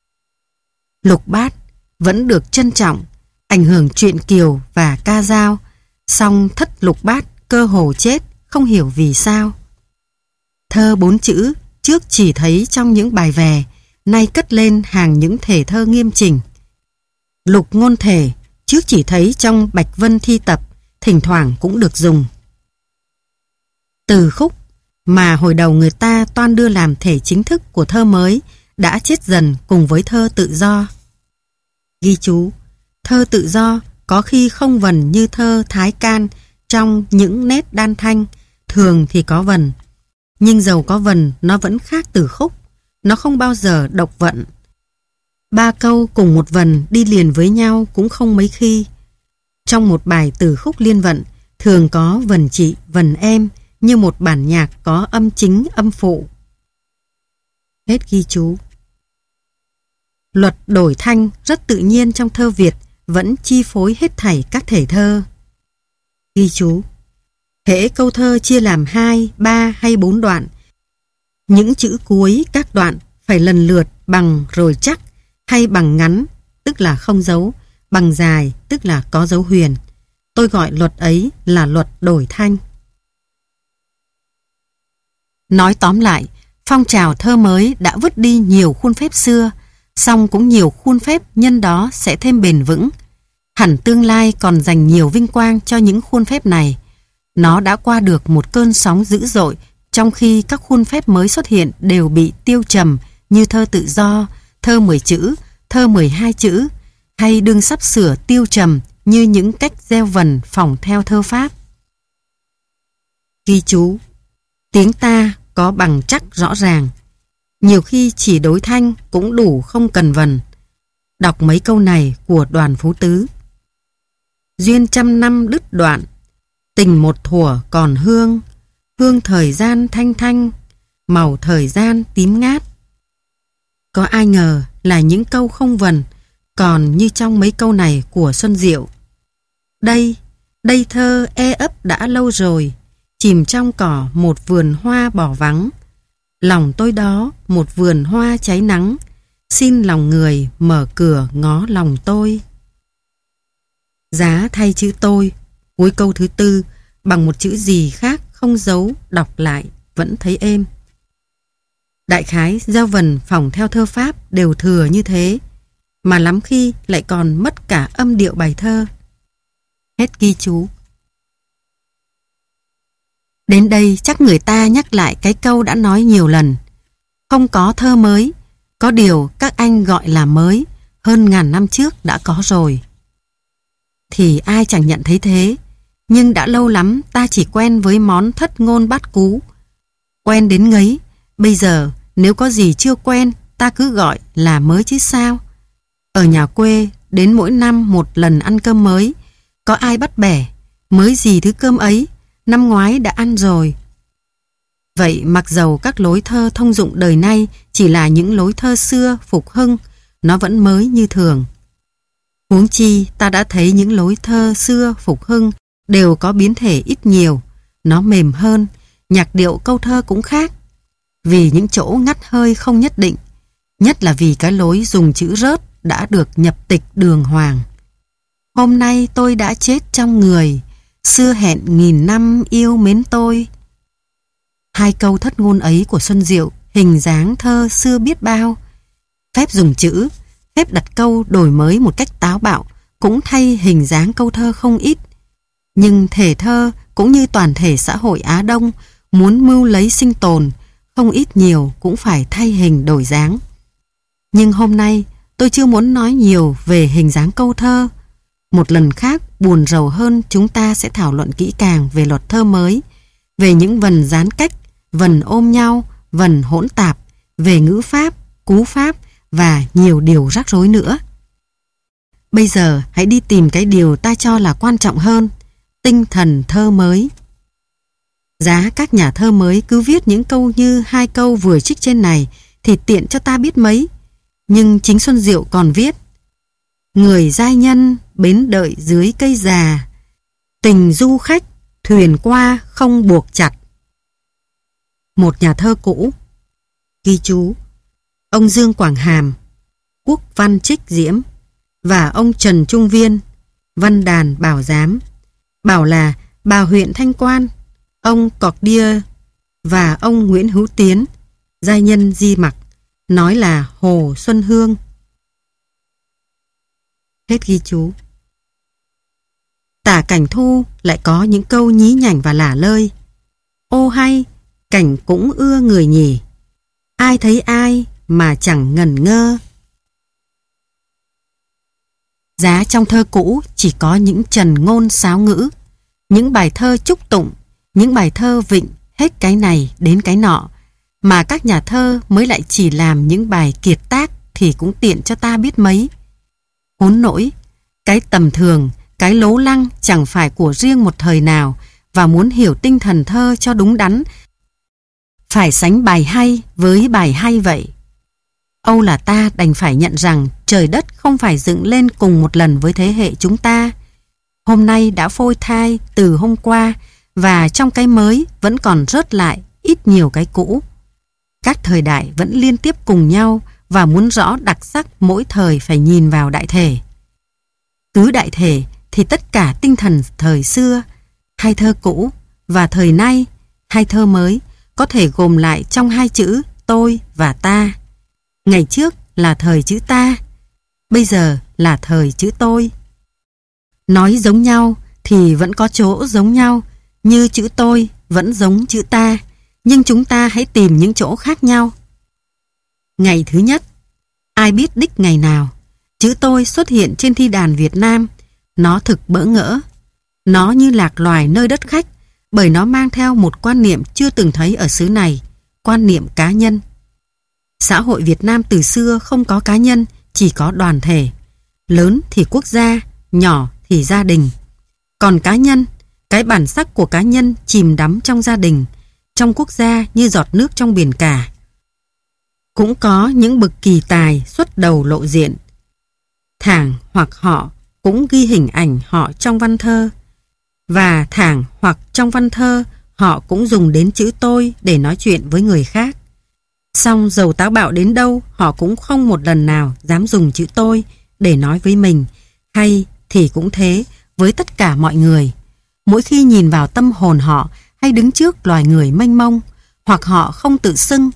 Lục bát vẫn được trân trọng, ảnh hưởng truyện Kiều và ca dao, song thất lục bát cơ hồ chết, không hiểu vì sao. Thơ bốn chữ trước chỉ thấy trong những bài về, nay cất lên hàng những thể thơ nghiêm chỉnh. Lục ngôn thể trước chỉ thấy trong Bạch Vân thi tập, thỉnh thoảng cũng được dùng. Từ khúc mà hồi đầu người ta toan đưa làm thể chính thức của thơ mới đã chết dần cùng với thơ tự do. Ghi chú: thơ tự do có khi không vần như thơ Thái Can trong những nét đan thanh, thường thì có vần. Nhưng dầu có vần, nó vẫn khác từ khúc. Nó không bao giờ độc vận. Ba câu cùng một vần đi liền với nhau cũng không mấy khi. Trong một bài từ khúc liên vận, thường có vần chị, vần em, như một bản nhạc có âm chính âm phụ. Hết ghi chú. Luật đổi thanh rất tự nhiên trong thơ Việt vẫn chi phối hết thảy các thể thơ. Ghi chú. Hễ câu thơ chia làm hai, ba hay bốn đoạn, những chữ cuối các đoạn phải lần lượt bằng rồi chắc, hay bằng ngắn, tức là không dấu, bằng dài, tức là có dấu huyền. Tôi gọi luật ấy là luật đổi thanh. Nói tóm lại, phong trào thơ mới đã vứt đi nhiều khuôn phép xưa, song cũng nhiều khuôn phép nhân đó sẽ thêm bền vững. Hẳn tương lai còn dành nhiều vinh quang cho những khuôn phép này. Nó đã qua được một cơn sóng dữ dội, trong khi các khuôn phép mới xuất hiện đều bị tiêu trầm như thơ tự do, thơ mười chữ, thơ mười hai chữ, hay đương sắp sửa tiêu trầm như những cách gieo vần phỏng theo thơ Pháp. Ghi chú. Tiếng ta có bằng chắc rõ ràng. Nhiều khi chỉ đối thanh cũng đủ không cần vần. Đọc mấy câu này của Đoàn Phú Tứ. Duyên trăm năm đứt đoạn, tình một thuở còn hương, hương thời gian thanh thanh, màu thời gian tím ngát. Có ai ngờ là những câu không vần, còn như trong mấy câu này của Xuân Diệu. Đây, đây thơ e ấp đã lâu rồi, chìm trong cỏ một vườn hoa bỏ vắng. Lòng tôi đó một vườn hoa cháy nắng, xin lòng người mở cửa ngó lòng tôi. Giá thay chữ tôi cuối câu thứ tư bằng một chữ gì khác không dấu, đọc lại vẫn thấy êm. Đại khái gieo vần phỏng theo thơ Pháp đều thừa như thế, mà lắm khi lại còn mất cả âm điệu bài thơ. Hết ghi chú. Đến đây chắc người ta nhắc lại cái câu đã nói nhiều lần. Không có thơ mới, có điều các anh gọi là mới, hơn ngàn năm trước đã có rồi. Thì ai chẳng nhận thấy thế, nhưng đã lâu lắm ta chỉ quen với món thất ngôn bát cú. Quen đến ngấy, bây giờ nếu có gì chưa quen ta cứ gọi là mới chứ sao. Ở nhà quê đến mỗi năm một lần ăn cơm mới, có ai bắt bẻ, mới gì thứ cơm ấy, năm ngoái đã ăn rồi. Vậy mặc dầu các lối thơ thông dụng đời nay chỉ là những lối thơ xưa phục hưng, nó vẫn mới như thường. Huống chi ta đã thấy những lối thơ xưa phục hưng đều có biến thể ít nhiều, nó mềm hơn, nhạc điệu câu thơ cũng khác. Vì những chỗ ngắt hơi không nhất định, nhất là vì cái lối dùng chữ rớt đã được nhập tịch đường hoàng. Hôm nay tôi đã chết trong người, xưa hẹn nghìn năm yêu mến tôi. Hai câu thất ngôn ấy của Xuân Diệu hình dáng thơ xưa biết bao. Phép dùng chữ, phép đặt câu đổi mới một cách táo bạo cũng thay hình dáng câu thơ không ít. Nhưng thể thơ cũng như toàn thể xã hội Á Đông muốn mưu lấy sinh tồn, không ít nhiều cũng phải thay hình đổi dáng. Nhưng hôm nay tôi chưa muốn nói nhiều về hình dáng câu thơ. Một lần khác buồn rầu hơn chúng ta sẽ thảo luận kỹ càng về luật thơ mới, về những vần gián cách, vần ôm nhau, vần hỗn tạp, về ngữ pháp, cú pháp và nhiều điều rắc rối nữa. Bây giờ hãy đi tìm cái điều ta cho là quan trọng hơn, tinh thần thơ mới. Giá các nhà thơ mới cứ viết những câu như hai câu vừa trích trên này thì tiện cho ta biết mấy. Nhưng chính Xuân Diệu còn viết: người giai nhân bến đợi dưới cây già, tình du khách thuyền qua không buộc chặt. Một nhà thơ cũ. Ghi chú: ông Dương Quảng Hàm, Quốc Văn Trích Diễm, và ông Trần Trung Viên, Văn Đàn Bảo Giám, bảo là bà huyện Thanh Quan, ông Cọc Đia và ông Nguyễn Hữu Tiến, giai nhân Di Mặc, nói là Hồ Xuân Hương. Hết ghi chú. Tả Cảnh Thu lại có những câu nhí nhảnh và lả lơi. Ô hay, cảnh cũng ưa người nhỉ, ai thấy ai mà chẳng ngần ngơ. Giá trong thơ cũ chỉ có những trần ngôn sáo ngữ, những bài thơ chúc tụng, những bài thơ vịnh hết cái này đến cái nọ, mà các nhà thơ mới lại chỉ làm những bài kiệt tác thì cũng tiện cho ta biết mấy. Huống nỗi, cái tầm thường, cái lố lăng chẳng phải của riêng một thời nào, và muốn hiểu tinh thần thơ cho đúng đắn, phải sánh bài hay với bài hay vậy. Âu là ta đành phải nhận rằng trời đất không phải dựng lên cùng một lần với thế hệ chúng ta. Hôm nay đã phôi thai từ hôm qua, và trong cái mới vẫn còn rớt lại ít nhiều cái cũ. Các thời đại vẫn liên tiếp cùng nhau, và muốn rõ đặc sắc mỗi thời phải nhìn vào đại thể. Cứ đại thể thì tất cả tinh thần thời xưa, hay thơ cũ, và thời nay, hay thơ mới, có thể gồm lại trong hai chữ tôi và ta. Ngày trước là thời chữ ta, bây giờ là thời chữ tôi. Nói giống nhau thì vẫn có chỗ giống nhau, như chữ tôi vẫn giống chữ ta, nhưng chúng ta hãy tìm những chỗ khác nhau. Ngày thứ nhất, ai biết đích ngày nào, chữ tôi xuất hiện trên thi đàn Việt Nam, nó thực bỡ ngỡ. Nó như lạc loài nơi đất khách, bởi nó mang theo một quan niệm chưa từng thấy ở xứ này, quan niệm cá nhân. Xã hội Việt Nam từ xưa không có cá nhân, chỉ có đoàn thể. Lớn thì quốc gia, nhỏ thì gia đình. Còn cá nhân, cái bản sắc của cá nhân chìm đắm trong gia đình, trong quốc gia như giọt nước trong biển cả. Cũng có những bậc kỳ tài xuất đầu lộ diện. Thảng hoặc họ cũng ghi hình ảnh họ trong văn thơ. Và thảng hoặc trong văn thơ họ cũng dùng đến chữ tôi để nói chuyện với người khác. Song dầu táo bạo đến đâu, họ cũng không một lần nào dám dùng chữ tôi để nói với mình, hay thì cũng thế với tất cả mọi người. Mỗi khi nhìn vào tâm hồn họ, hay đứng trước loài người mênh mông, hoặc họ không tự xưng.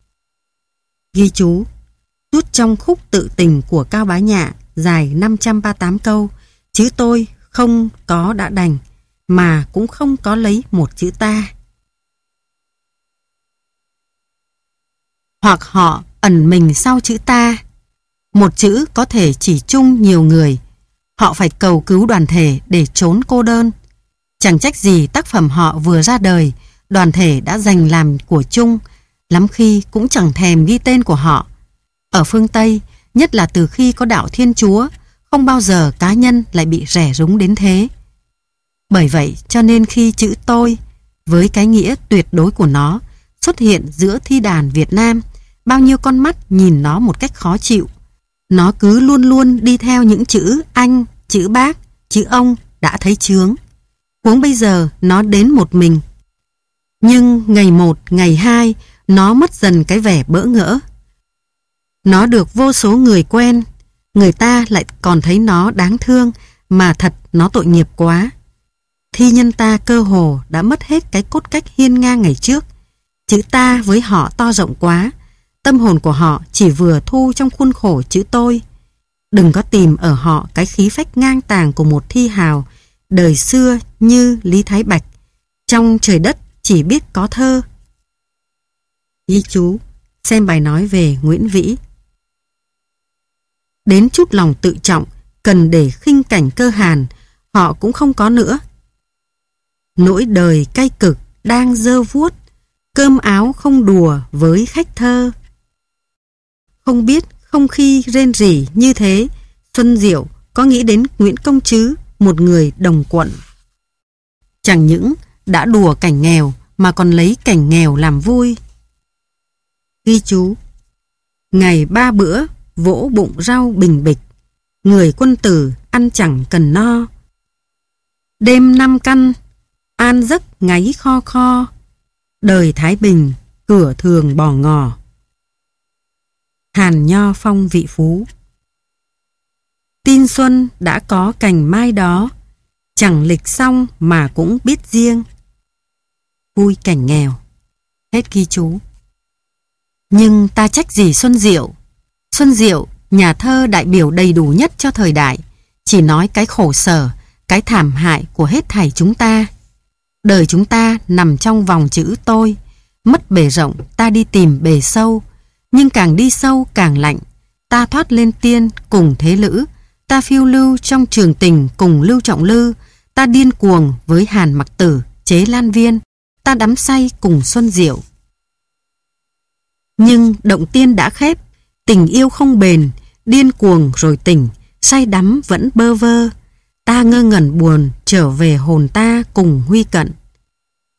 Ghi chú: rút trong khúc tự tình của Cao Bá Nhạ dài năm trăm ba mươi tám câu, chữ tôi không có đã đành, mà cũng không có lấy một chữ ta. Hoặc họ ẩn mình sau chữ ta. Một chữ có thể chỉ chung nhiều người. Họ phải cầu cứu đoàn thể để trốn cô đơn. Chẳng trách gì tác phẩm họ vừa ra đời, đoàn thể đã dành làm của chung, lắm khi cũng chẳng thèm ghi tên của họ. Ở phương Tây, nhất là từ khi có đạo Thiên Chúa, không bao giờ cá nhân lại bị rẻ rúng đến thế. Bởi vậy cho nên khi chữ tôi, với cái nghĩa tuyệt đối của nó, xuất hiện giữa thi đàn Việt Nam, bao nhiêu con mắt nhìn nó một cách khó chịu. Nó cứ luôn luôn đi theo những chữ anh, chữ bác, chữ ông đã thấy chướng. Huống bây giờ nó đến một mình. Nhưng ngày một, ngày hai, nó mất dần cái vẻ bỡ ngỡ. Nó được vô số người quen, người ta lại còn thấy nó đáng thương, mà thật nó tội nghiệp quá. Thi nhân ta cơ hồ đã mất hết cái cốt cách hiên ngang ngày trước. Chữ ta với họ to rộng quá, tâm hồn của họ chỉ vừa thu trong khuôn khổ chữ tôi. Đừng có tìm ở họ cái khí phách ngang tàng của một thi hào đời xưa như Lý Thái Bạch. Trong trời đất chỉ biết có thơ. Ghi chú: xem bài nói về Nguyễn Vĩ. Đến chút lòng tự trọng cần để khinh cảnh cơ hàn, họ cũng không có nữa. Nỗi đời cay cực đang dơ vuốt, cơm áo không đùa với khách thơ. Không biết không khi rên rỉ như thế, Xuân Diệu có nghĩ đến Nguyễn Công Trứ, một người đồng quận. Chẳng những đã đùa cảnh nghèo mà còn lấy cảnh nghèo làm vui. Ghi chú: ngày ba bữa vỗ bụng rau bình bịch, người quân tử ăn chẳng cần no. Đêm năm căn an giấc ngáy kho kho, đời thái bình cửa thường bò ngò. Hàn Nho Phong Vị Phú. Tin xuân đã có cành mai đó, chẳng lịch xong mà cũng biết riêng. Vui cảnh nghèo. Hết ghi chú. Nhưng ta trách gì Xuân Diệu? Xuân Diệu, nhà thơ đại biểu đầy đủ nhất cho thời đại, chỉ nói cái khổ sở, cái thảm hại của hết thảy chúng ta. Đời chúng ta nằm trong vòng chữ tôi, mất bề rộng ta đi tìm bề sâu, nhưng càng đi sâu càng lạnh. Ta thoát lên tiên cùng thế lữ, ta phiêu lưu trong trường tình cùng Lưu Trọng Lư, ta điên cuồng với Hàn Mặc Tử, Chế Lan Viên, ta đắm say cùng Xuân Diệu. Nhưng động tiên đã khép, tình yêu không bền, điên cuồng rồi tỉnh, say đắm vẫn bơ vơ. Ta ngơ ngẩn buồn trở về hồn ta cùng Huy Cận.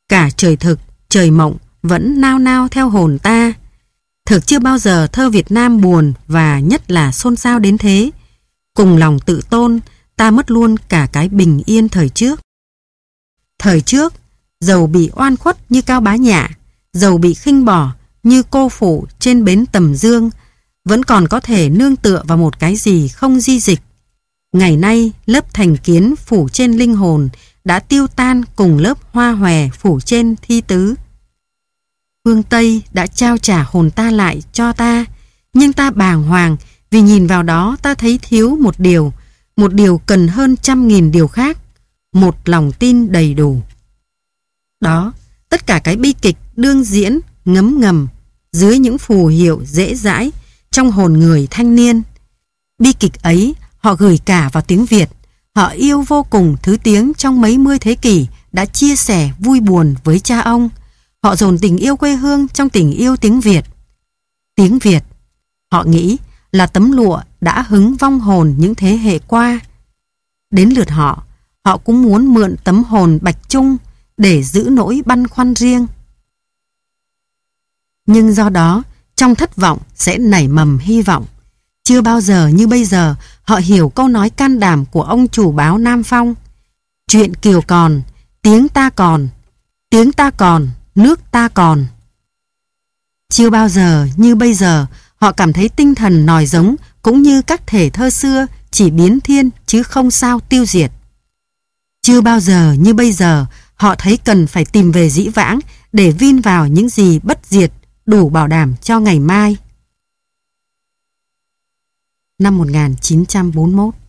Cả trời thực, trời mộng vẫn nao nao theo hồn ta. Thực chưa bao giờ thơ Việt Nam buồn và nhất là xôn xao đến thế. Cùng lòng tự tôn, ta mất luôn cả cái bình yên thời trước. Thời trước, dầu bị oan khuất như Cao Bá Nhạ, dầu bị khinh bỏ như cô phụ trên bến Tầm Dương, vẫn còn có thể nương tựa vào một cái gì không di dịch. Ngày nay, lớp thành kiến phủ trên linh hồn đã tiêu tan cùng lớp hoa hòe phủ trên thi tứ. Phương Tây đã trao trả hồn ta lại cho ta, nhưng ta bàng hoàng vì nhìn vào đó ta thấy thiếu một điều, một điều cần hơn trăm nghìn điều khác, một lòng tin đầy đủ. Đó, tất cả cái bi kịch đương diễn, ngấm ngầm, dưới những phù hiệu dễ dãi trong hồn người thanh niên. Bi kịch ấy họ gửi cả vào tiếng Việt, họ yêu vô cùng thứ tiếng trong mấy mươi thế kỷ đã chia sẻ vui buồn với cha ông. Họ dồn tình yêu quê hương trong tình yêu tiếng Việt. Tiếng Việt, họ nghĩ là tấm lụa đã hứng vong hồn những thế hệ qua. Đến lượt họ, họ cũng muốn mượn tấm hồn bạch chung để giữ nỗi băn khoăn riêng. Nhưng do đó, trong thất vọng sẽ nảy mầm hy vọng. Chưa bao giờ như bây giờ họ hiểu câu nói can đảm của ông chủ báo Nam Phong. Chuyện Kiều còn, tiếng ta còn, tiếng ta còn, nước ta còn. Chưa bao giờ như bây giờ họ cảm thấy tinh thần nòi giống cũng như các thể thơ xưa chỉ biến thiên chứ không sao tiêu diệt. Chưa bao giờ như bây giờ họ thấy cần phải tìm về dĩ vãng để vin vào những gì bất diệt đủ bảo đảm cho ngày mai. Năm một nghìn chín trăm bốn mươi mốt